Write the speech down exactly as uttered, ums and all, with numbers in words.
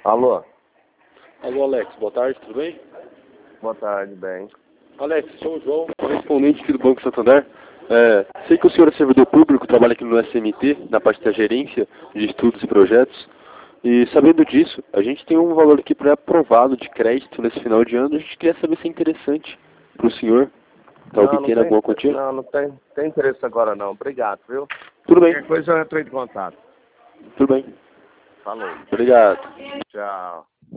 Alô? Alô, Alex, boa tarde, tudo bem? Boa tarde, bem. Alex, sou o João, correspondente aqui do Banco Santander. É, sei que o senhor é servidor público, trabalha aqui no S M T, na parte da gerência de estudos e projetos. E sabendo disso, a gente tem um valor aqui pré-aprovado de crédito nesse final de ano. A gente queria saber se é interessante para o senhor. Está Não, não obtendo tem, alguma quantia? não, não tem, tem interesse agora não. Obrigado, viu? Tudo bem, Qualquer coisa eu entro em contato. tudo bem. Falou. Obrigado. Tchau.